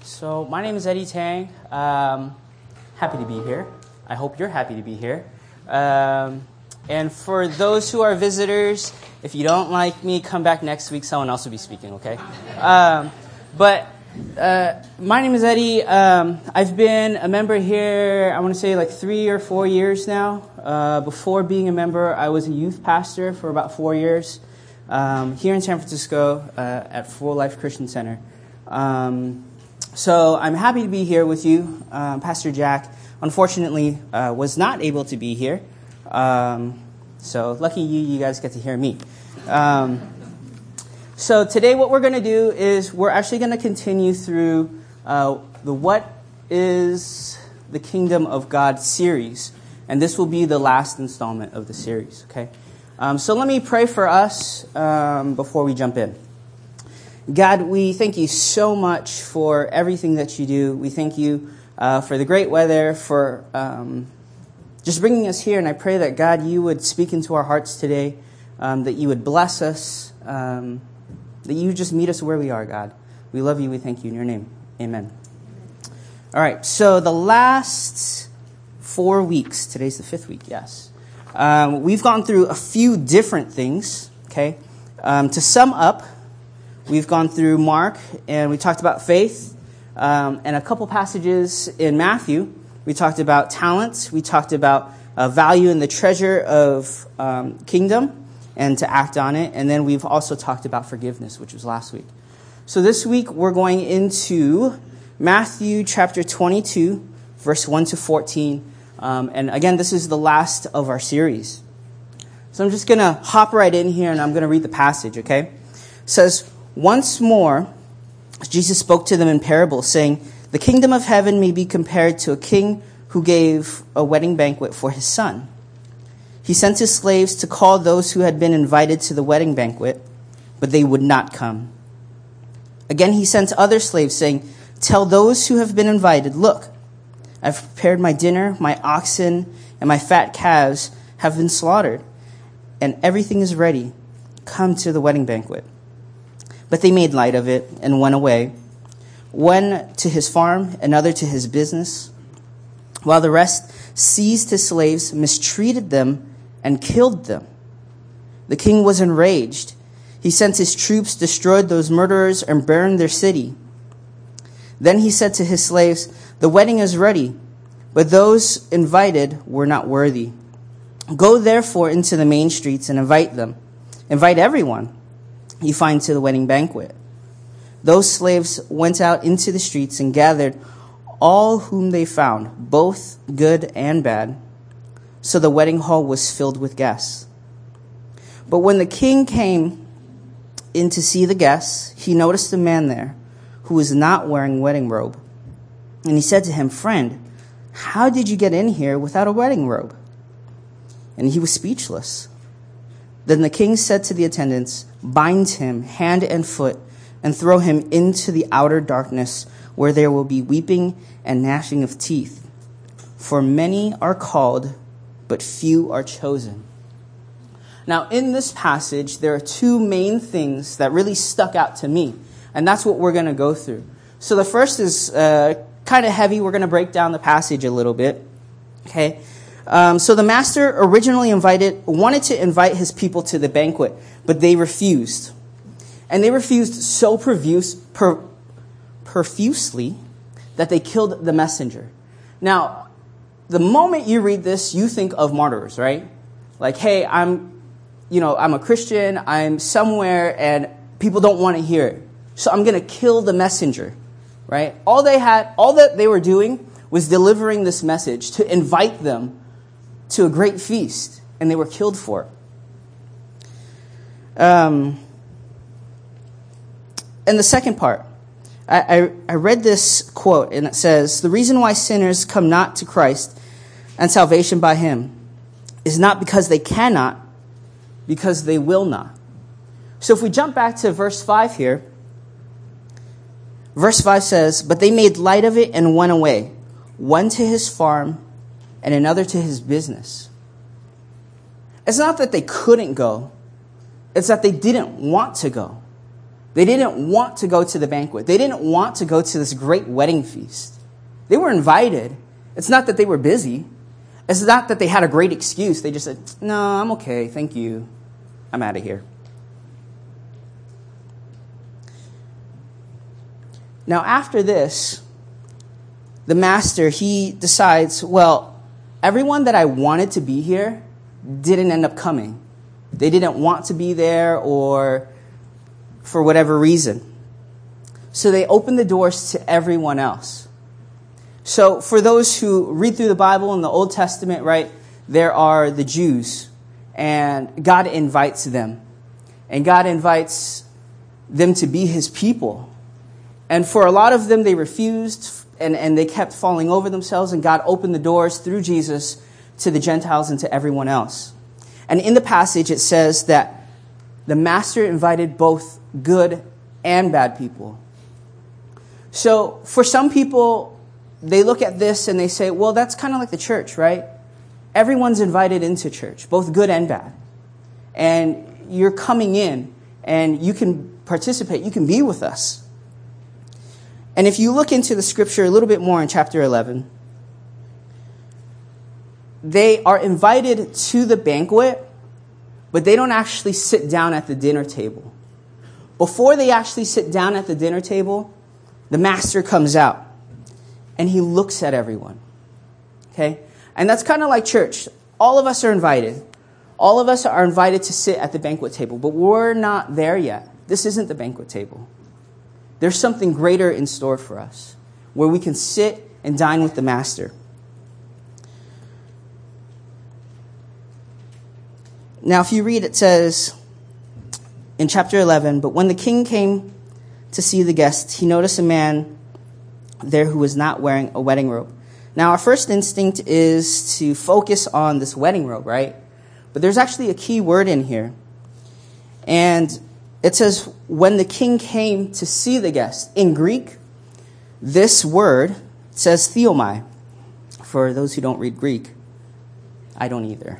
So my name is Eddie Tang. Happy to be here. I hope you're happy to be here. And for those who are visitors, if you don't like me, come back next week. Someone else will be speaking, okay? But my name is Eddie. I've been a member here, I want to say like 3 or 4 years now. Before being a member, I was a youth pastor for about 4 years here in San Francisco at Full Life Christian Center. So I'm happy to be here with you. Pastor Jack, unfortunately, was not able to be here. So lucky you guys get to hear me. So today what we're going to do is we're actually going to continue through the What is the Kingdom of God series. And this will be the last installment of the series, okay? So let me pray for us before we jump in. God, we thank you so much for everything that you do. We thank you for the great weather, for just bringing us here. And I pray that, God, you would speak into our hearts today, that you would bless us, that you would just meet us where we are, God. We love you. We thank you in your name. Amen. All right. So the last 4 weeks, today's the 5th week, yes. We've gone through a few different things, okay? To sum up, we've gone through Mark, and we talked about faith, and a couple passages in Matthew. We talked about talents. We talked about value and the treasure of kingdom, and to act on it. And then we've also talked about forgiveness, which was last week. So this week, we're going into Matthew chapter 22, verse 1 to 14. And again, this is the last of our series. So I'm just going to hop right in here, and I'm going to read the passage, okay? It says, "Once more, Jesus spoke to them in parables, saying, 'The kingdom of heaven may be compared to a king who gave a wedding banquet for his son. He sent his slaves to call those who had been invited to the wedding banquet, but they would not come. Again, he sent other slaves, saying, "Tell those who have been invited, 'Look, I've prepared my dinner, my oxen and my fat calves have been slaughtered, and everything is ready. Come to the wedding banquet.' But they made light of it and went away, one to his farm, another to his business, while the rest seized his slaves, mistreated them, and killed them. The king was enraged. He sent his troops, destroyed those murderers, and burned their city. Then he said to his slaves, 'The wedding is ready, but those invited were not worthy. Go therefore into the main streets and invite them. Invite everyone you find to the wedding banquet.' Those slaves went out into the streets and gathered all whom they found, both good and bad. So the wedding hall was filled with guests. But when the king came in to see the guests, he noticed a man there who was not wearing a wedding robe. And he said to him, 'Friend, how did you get in here without a wedding robe?' And he was speechless. Then the king said to the attendants, 'Bind him hand and foot and throw him into the outer darkness, where there will be weeping and gnashing of teeth. For many are called, but few are chosen.'" Now, in this passage, there are two main things that really stuck out to me, and that's what we're going to go through. So the first is kind of heavy. We're going to break down the passage a little bit. Okay. So the master originally wanted to invite his people to the banquet, but they refused. And they refused so profusely that they killed the messenger. Now, the moment you read this, you think of martyrs, right? Like, hey, I'm a Christian, I'm somewhere, and people don't want to hear it. So I'm going to kill the messenger, right? All that they were doing was delivering this message to invite them to a great feast, and they were killed for it. And the second part, I read this quote, and it says, "The reason why sinners come not to Christ and salvation by him is not because they cannot, because they will not." So if we jump back to verse 5 here, verse 5 says, "But they made light of it and went away, one to his farm and another to his business." It's not that they couldn't go. It's that they didn't want to go. They didn't want to go to the banquet. They didn't want to go to this great wedding feast. They were invited. It's not that they were busy. It's not that they had a great excuse. They just said, no, I'm okay. Thank you. I'm out of here. Now, after this, the master, he decides, well, everyone that I wanted to be here didn't end up coming. They didn't want to be there or for whatever reason. So they opened the doors to everyone else. So for those who read through the Bible in the Old Testament, right, there are the Jews, and God invites them. And God invites them to be his people. And for a lot of them, they refused, and they kept falling over themselves, and God opened the doors through Jesus to the Gentiles and to everyone else. And in the passage, it says that the master invited both good and bad people. So for some people, they look at this and they say, well, that's kind of like the church, right? Everyone's invited into church, both good and bad. And you're coming in and you can participate. You can be with us. And if you look into the scripture a little bit more in chapter 11, they are invited to the banquet, but they don't actually sit down at the dinner table. Before they actually sit down at the dinner table, the master comes out and he looks at everyone. Okay? And that's kind of like church. All of us are invited. All of us are invited to sit at the banquet table, but we're not there yet. This isn't the banquet table. There's something greater in store for us, where we can sit and dine with the master. Now, if you read, it says in chapter 11, but when the king came to see the guests, he noticed a man there who was not wearing a wedding robe. Now, our first instinct is to focus on this wedding robe, right? But there's actually a key word in here. And it says, when the king came to see the guests. In Greek, this word says theomai. For those who don't read Greek, I don't either.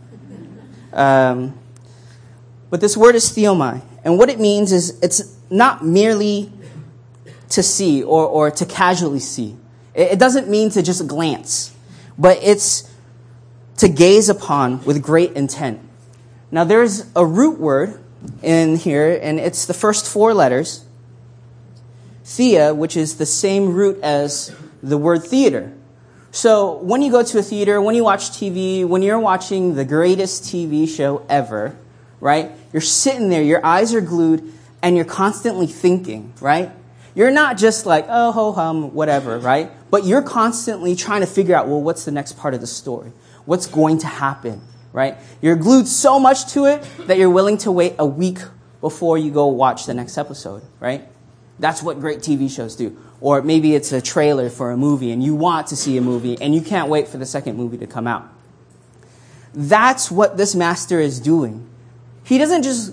But this word is theomai. And what it means is it's not merely to see or to casually see. It doesn't mean to just glance, but it's to gaze upon with great intent. Now, there's a root word in here, and it's the first 4 letters. Thea, which is the same root as the word theater. So when you go to a theater, when you watch TV, when you're watching the greatest TV show ever, right? You're sitting there, your eyes are glued, and you're constantly thinking, right? You're not just like, oh, ho, hum, whatever, right? But you're constantly trying to figure out, well, what's the next part of the story? What's going to happen, right? You're glued so much to it that you're willing to wait a week before you go watch the next episode, right? That's what great TV shows do. Or maybe it's a trailer for a movie and you want to see a movie and you can't wait for the second movie to come out. That's what this master is doing. He doesn't just,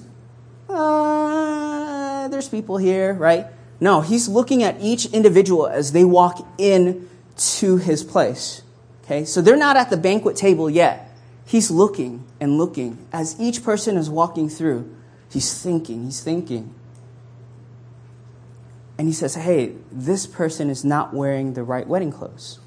there's people here, right? No, he's looking at each individual as they walk in to his place. Okay, so they're not at the banquet table yet. He's looking and looking. As each person is walking through, he's thinking. And he says, hey, this person is not wearing the right wedding clothes.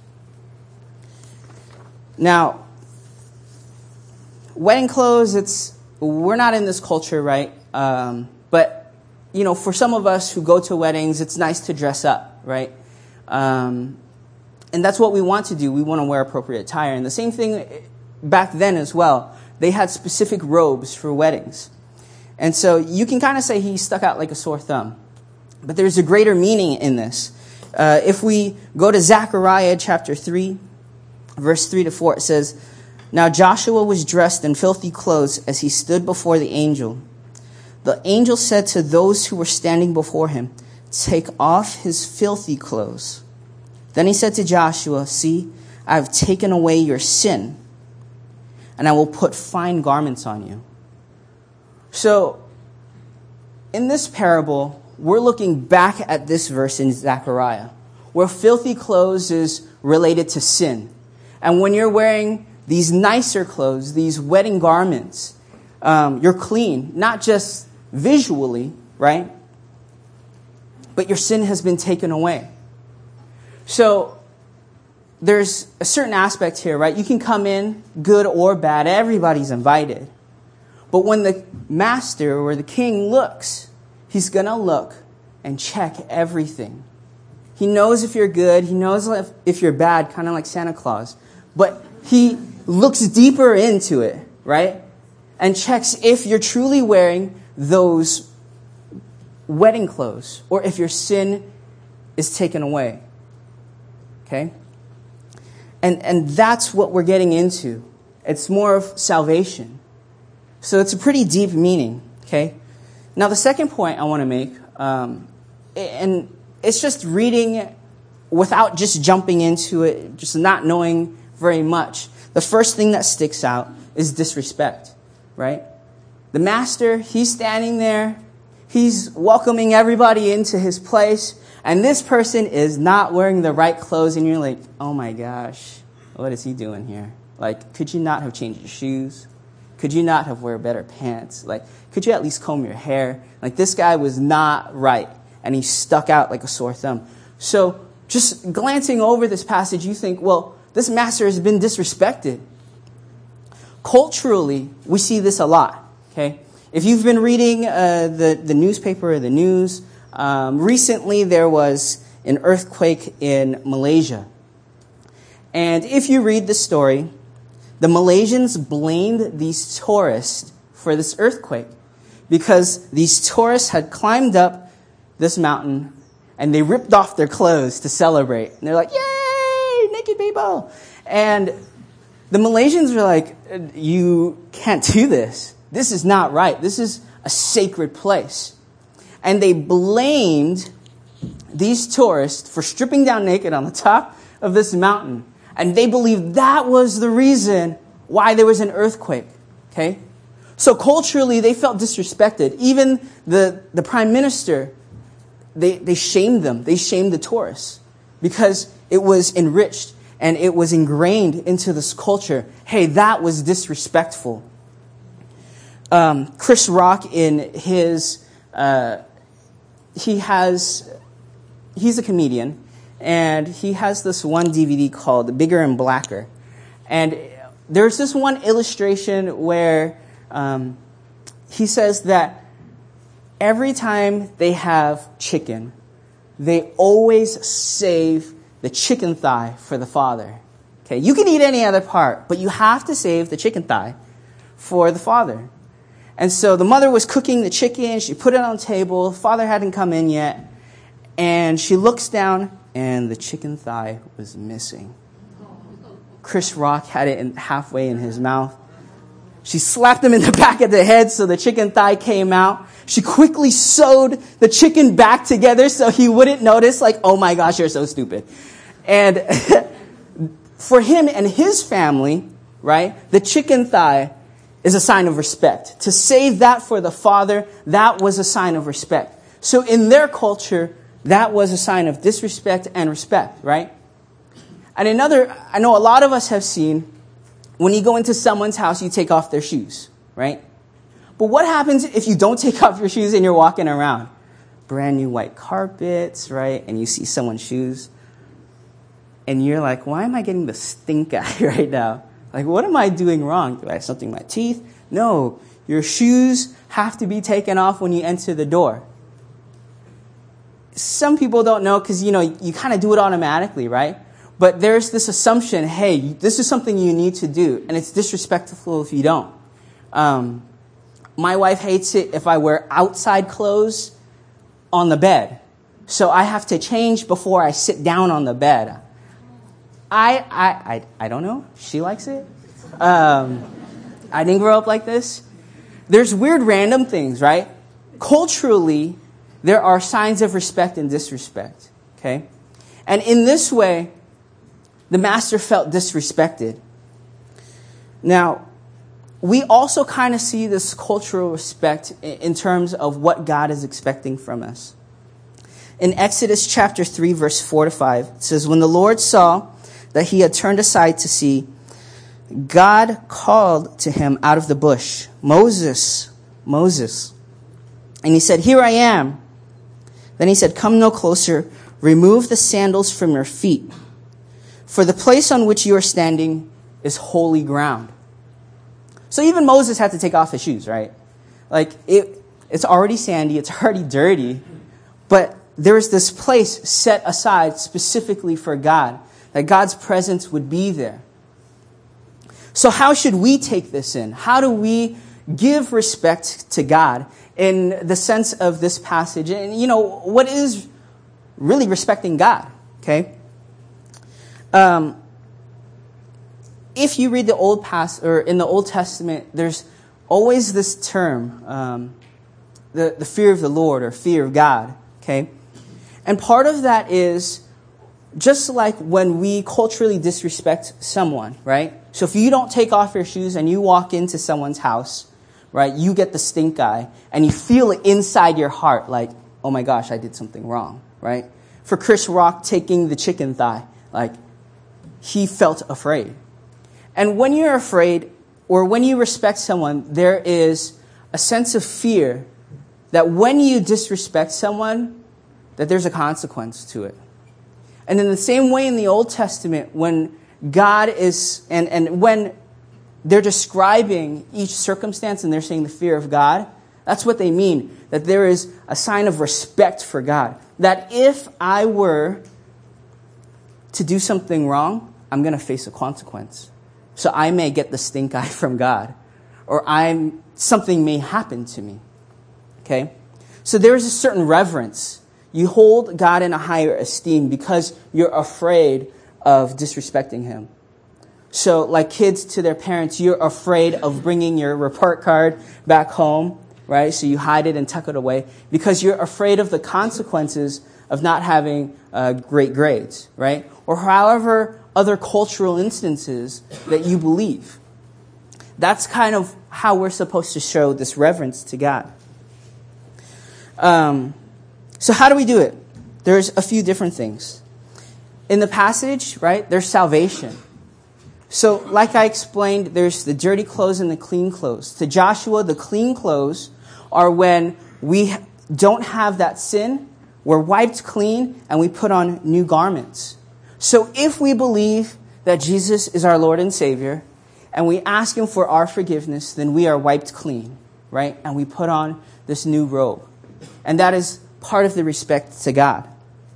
Now, wedding clothes, we're not in this culture, right? But, you know, for some of us who go to weddings, it's nice to dress up, right? And that's what we want to do. We want to wear appropriate attire. And the same thing back then as well. They had specific robes for weddings. And so you can kind of say he stuck out like a sore thumb. But there's a greater meaning in this. If we go to Zechariah chapter 3, verse 3 to 4, it says, now Joshua was dressed in filthy clothes as he stood before the angel. The angel said to those who were standing before him, take off his filthy clothes. Then he said to Joshua, see, I have taken away your sin, and I will put fine garments on you. So, in this parable, we're looking back at this verse in Zechariah, where filthy clothes is related to sin. And when you're wearing these nicer clothes, these wedding garments, you're clean, not just visually, right? but your sin has been taken away. So there's a certain aspect here, right? You can come in, good or bad. Everybody's invited. But when the master or the king looks, he's going to look and check everything. He knows if you're good. He knows if you're bad, kind of like Santa Claus. But he looks deeper into it, right? And checks if you're truly wearing those wedding clothes or if your sin is taken away. Okay? And that's what we're getting into. It's more of salvation. So it's a pretty deep meaning. Okay? Now the second point I want to make, and it's just reading without just jumping into it, just not knowing very much. The first thing that sticks out is disrespect, right? The master, he's standing there. He's welcoming everybody into his place. And this person is not wearing the right clothes. And you're like, oh my gosh, what is he doing here? Like, could you not have changed your shoes? Could you not have wear better pants? Like, could you at least comb your hair? Like, this guy was not right. And he stuck out like a sore thumb. So just glancing over this passage, you think, well, this master has been disrespected. Culturally, we see this a lot. Okay, if you've been reading the newspaper or the news, recently there was an earthquake in Malaysia. And if you read the story, the Malaysians blamed these tourists for this earthquake because these tourists had climbed up this mountain, and they ripped off their clothes to celebrate. And they're like, yay, naked people. And the Malaysians were like, you can't do this. This is not right. This is a sacred place. And they blamed these tourists for stripping down naked on the top of this mountain. And they believed that was the reason why there was an earthquake. Okay? So culturally, they felt disrespected. Even the prime minister, they shamed them. They shamed the tourists because it was enriched and it was ingrained into this culture. Hey, that was disrespectful. Chris Rock in his, he's a comedian, and he has this one DVD called Bigger and Blacker. And there's this one illustration where he says that every time they have chicken, they always save the chicken thigh for the father. Okay, you can eat any other part, but you have to save the chicken thigh for the father. And so the mother was cooking the chicken. She put it on the table. Father hadn't come in yet. And she looks down, and the chicken thigh was missing. Chris Rock had it halfway in his mouth. She slapped him in the back of the head so the chicken thigh came out. She quickly sewed the chicken back together so he wouldn't notice, like, oh my gosh, you're so stupid. And for him and his family, right, the chicken thigh is a sign of respect. To save that for the father, that was a sign of respect. So in their culture, that was a sign of disrespect and respect, right? And I know a lot of us have seen, when you go into someone's house, you take off their shoes, right? But what happens if you don't take off your shoes and you're walking around? Brand new white carpets, right? And you see someone's shoes. And you're like, why am I getting the stink eye right now? Like, what am I doing wrong? Do I have something in my teeth? No, your shoes have to be taken off when you enter the door. Some people don't know because, you kind of do it automatically, right? But there's this assumption, hey, this is something you need to do, and it's disrespectful if you don't. My wife hates it if I wear outside clothes on the bed. So I have to change before I sit down on the bed. I don't know. She likes it. I didn't grow up like this. There's weird random things, right? Culturally, there are signs of respect and disrespect, okay? And in this way, the master felt disrespected. Now, we also kind of see this cultural respect in terms of what God is expecting from us. In Exodus chapter 3, verse 4 to 5, it says, when the Lord saw that he had turned aside to see, God called to him out of the bush, Moses, Moses. And he said, here I am. Then he said, "Come no closer. Remove the sandals from your feet. For the place on which you are standing is holy ground." So even Moses had to take off his shoes, right? Like, it's already sandy, it's already dirty, but there's this place set aside specifically for God, that God's presence would be there. So how should we take this in? How do we give respect to God in the sense of this passage? And, what is really respecting God, okay? If you read the in the Old Testament, there's always this term, the fear of the Lord or fear of God, okay? And part of that is just like when we culturally disrespect someone, right? So if you don't take off your shoes and you walk into someone's house, right, you get the stink eye and you feel it inside your heart like, oh my gosh, I did something wrong, right? For Chris Rock taking the chicken thigh, like, he felt afraid. And when you're afraid or when you respect someone, there is a sense of fear that when you disrespect someone, that there's a consequence to it. And in the same way in the Old Testament, when God is, and when they're describing each circumstance and they're saying the fear of God, that's what they mean. That there is a sign of respect for God. That if I were to do something wrong, I'm going to face a consequence. So I may get the stink eye from God. Or something may happen to me. Okay? So there is a certain reverence. You hold God in a higher esteem because you're afraid of disrespecting him. So like kids to their parents, you're afraid of bringing your report card back home, right? So you hide it and tuck it away because you're afraid of the consequences of not having great grades, right? Or however other cultural instances that you believe. That's kind of how we're supposed to show this reverence to God. So how do we do it? There's a few different things. In the passage, right, there's salvation. So like I explained, there's the dirty clothes and the clean clothes. To Joshua, the clean clothes are when we don't have that sin, we're wiped clean, and we put on new garments. So if we believe that Jesus is our Lord and Savior, and we ask him for our forgiveness, then we are wiped clean, right? And we put on this new robe. And that is part of the respect to God.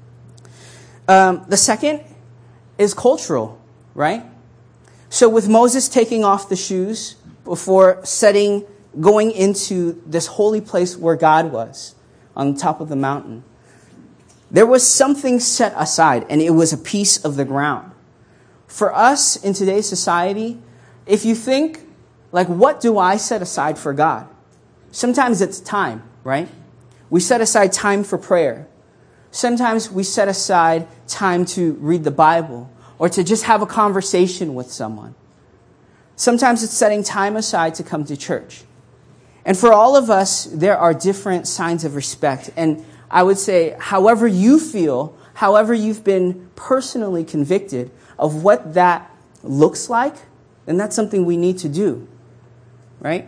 The second is cultural, right? So with Moses taking off the shoes before going into this holy place where God was, on top of the mountain, there was something set aside, and it was a piece of the ground. For us in today's society, if you think, like, what do I set aside for God? Sometimes it's time, right? We set aside time for prayer. Sometimes we set aside time to read the Bible or to just have a conversation with someone. Sometimes it's setting time aside to come to church. And for all of us, there are different signs of respect. And I would say, however you feel, however you've been personally convicted of what that looks like, then that's something we need to do, right?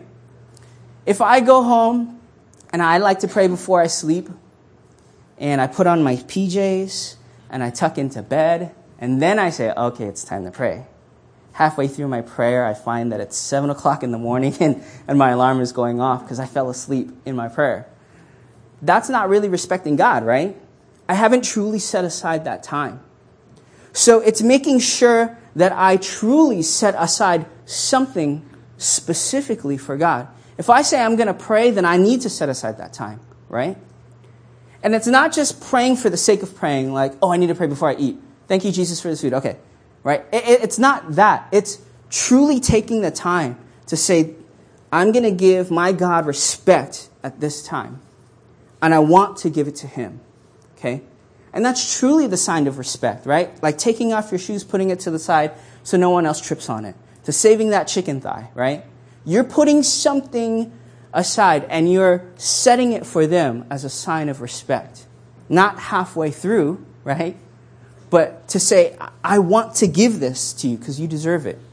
If I go home and I like to pray before I sleep, and I put on my PJs, and I tuck into bed, and then I say, okay, it's time to pray. Halfway through my prayer, I find that it's 7 o'clock in the morning, and my alarm is going off because I fell asleep in my prayer. That's not really respecting God, right? I haven't truly set aside that time. So it's making sure that I truly set aside something specifically for God. If I say I'm going to pray, then I need to set aside that time, right? And it's not just praying for the sake of praying, like, oh, I need to pray before I eat. Thank you, Jesus, for this food. Okay, right? It's not that. It's truly taking the time to say, I'm going to give my God respect at this time. And I want to give it to him, okay? And that's truly the sign of respect, right? Like taking off your shoes, putting it to the side so no one else trips on it. To saving that chicken thigh, right? You're putting something aside and you're setting it for them as a sign of respect. Not halfway through, right? But to say, I want to give this to you because you deserve it.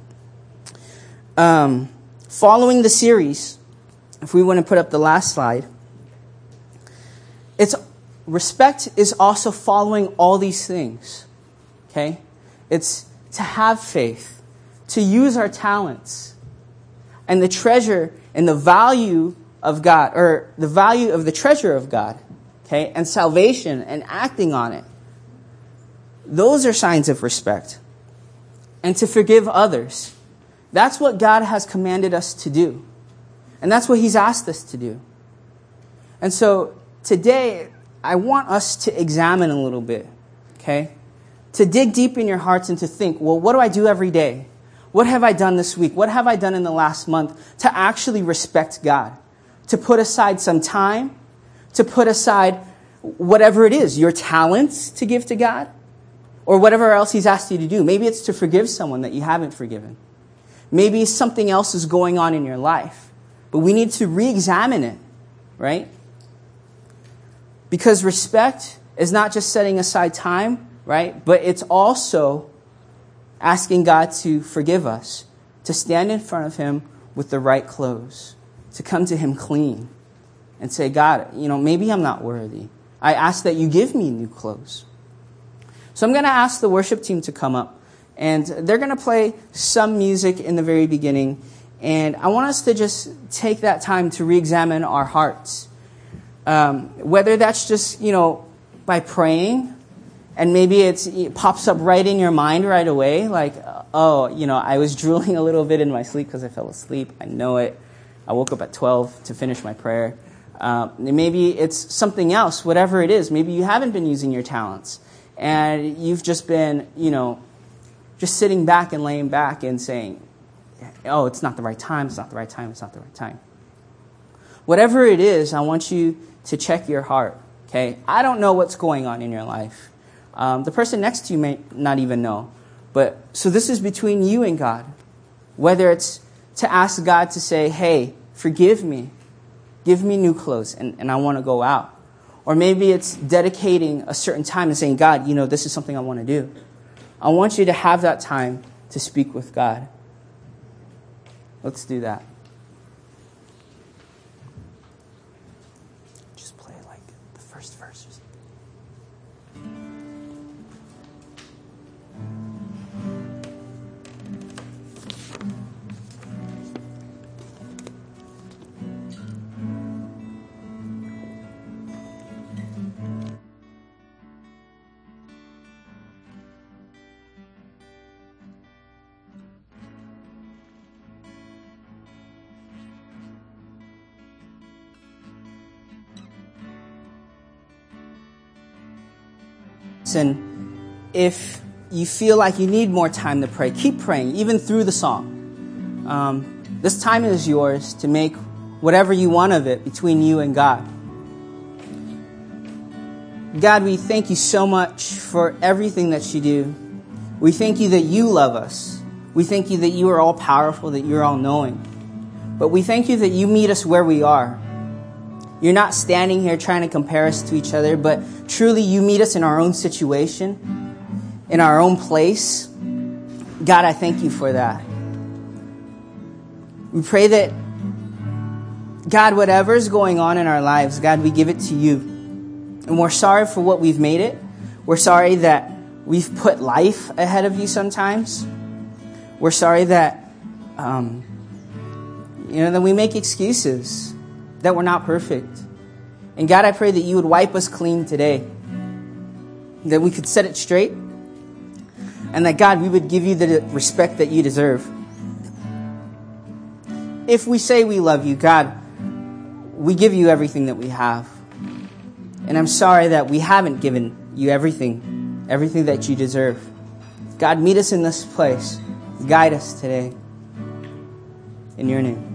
Following the series, if we want to put up the last slide, it's respect is also following all these things. Okay? It's to have faith, to use our talents, and the treasure and the value of God, or the value of the treasure of God, okay, and salvation and acting on it. Those are signs of respect. And to forgive others. That's what God has commanded us to do. And that's what He's asked us to do. And so today, I want us to examine a little bit, okay? To dig deep in your hearts and to think, well, what do I do every day? What have I done this week? What have I done in the last month to actually respect God? To put aside some time, to put aside whatever it is, your talents to give to God, or whatever else He's asked you to do. Maybe it's to forgive someone that you haven't forgiven. Maybe something else is going on in your life. But we need to re-examine it, right? Because respect is not just setting aside time, right? But it's also asking God to forgive us, to stand in front of Him with the right clothes, to come to Him clean and say, God, maybe I'm not worthy. I ask that you give me new clothes. So I'm going to ask the worship team to come up, and they're going to play some music in the very beginning. And I want us to just take that time to re-examine our hearts. Whether that's just, by praying, and maybe it pops up right in your mind right away, like, I was drooling a little bit in my sleep because I fell asleep. I know it. I woke up at 12 to finish my prayer. Maybe it's something else, whatever it is. Maybe you haven't been using your talents, and you've just been, just sitting back and laying back and saying, oh, it's not the right time, it's not the right time, it's not the right time. Whatever it is, I want you to check your heart, okay? I don't know what's going on in your life. The person next to you may not even know. So this is between you and God. Whether it's to ask God to say, hey, forgive me. Give me new clothes, and I want to go out. Or maybe it's dedicating a certain time and saying, God, this is something I want to do. I want you to have that time to speak with God. Let's do that. Just play like the first verses. And if you feel like you need more time to pray, keep praying, even through the song. This time is yours to make whatever you want of it between you and God. God, we thank you so much for everything that you do. We thank you that you love us. We thank you that you are all powerful, that you're all knowing. But we thank you that you meet us where we are. You're not standing here trying to compare us to each other, but truly you meet us in our own situation, in our own place. God, I thank you for that. We pray that, God, whatever's going on in our lives, God, we give it to you. And we're sorry for what we've made it. We're sorry that we've put life ahead of you sometimes. We're sorry that, that we make excuses, that we're not perfect. And God, I pray that you would wipe us clean today, that we could set it straight, and that, God, we would give you the respect that you deserve. If we say we love you, God, we give you everything that we have. And I'm sorry that we haven't given you everything that you deserve. God, meet us in this place. Guide us today. In your name.